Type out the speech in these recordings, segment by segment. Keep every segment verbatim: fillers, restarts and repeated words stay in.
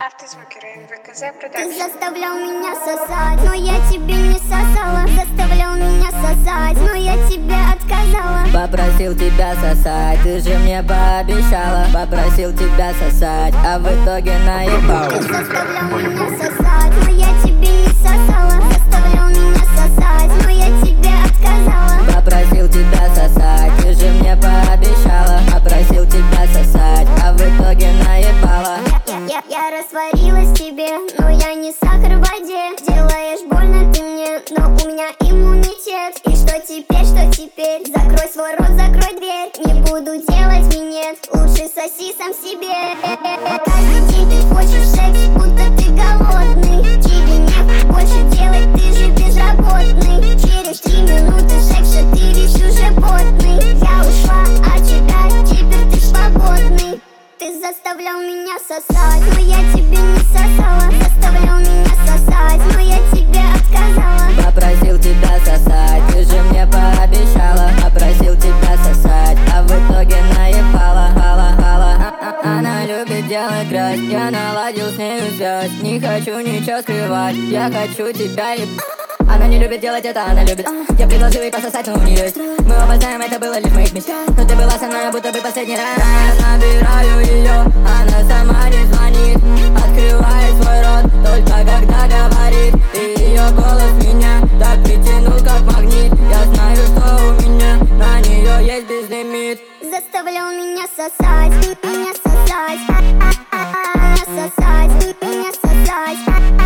Автозвукеры ВКЗ Ты Продакшн. заставлял меня сосать, но я тебе не сосала. Заставлял меня сосать, но я тебе отказала. Попросил тебя сосать, ты же мне пообещала. Попросил тебя сосать, а в итоге наебал. Ты заставлял меня сосать, но я тебе не сосала. Заставлял меня сосать, но я тебе отказала. Попросил тебя сосать, ты же мне пообещала. Попросил тебя сосать, а в итоге наебала. Я, я, я растворилась в тебе, но я не сахар в воде. Делаешь больно ты мне, но у меня иммунитет. И что теперь, что теперь? Закрой свой рот, закрой дверь. Не буду делать минет, лучше соси сам себе. Каждый день ты хочешь секс, будто ты голодный. Тебе не больше делать, ты же безработный. Через три минуты секса ты весь уже потный. Я ушла от тебя, теперь ты свободный. Ты заставлял меня сосать, но я тебе не сосала. Заставлял меня сосать, но я тебе отказала. Попросил тебя сосать, ты же мне пообещала. Попросил тебя сосать, а в итоге наебала. Хала, хала. А- а- Она любит делать грязь, я наладил с нею связь. Не хочу ничего скрывать, я хочу тебя ебать. Она не любит делать это, она любит. Я предложил ей пососать, но у нее есть. Мы оба знаем, это было лишь в моих мечтах. Но ты была со мной, будто бы последний раз. Я набираю ее, она сама не звонит. Открывает свой рот, только когда говорит. И ее голос меня так притянул, как магнит. Я знаю, что у меня на нее есть безлимит. Заставлял меня сосать, меня сосать, меня сосать, меня сосать,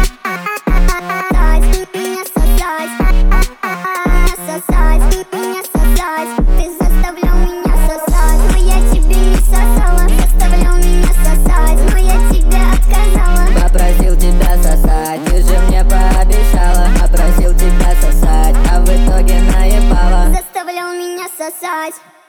меня сосать, меня сосать, меня сосать. Ты заставлял меня сосать, но я тебе не сосала. Заставлял меня сосать, но я тебе отказала. Попросил тебя сосать, ты же мне пообещала. Попросил тебя сосать, а в итоге наебала. Заставлял меня сосать.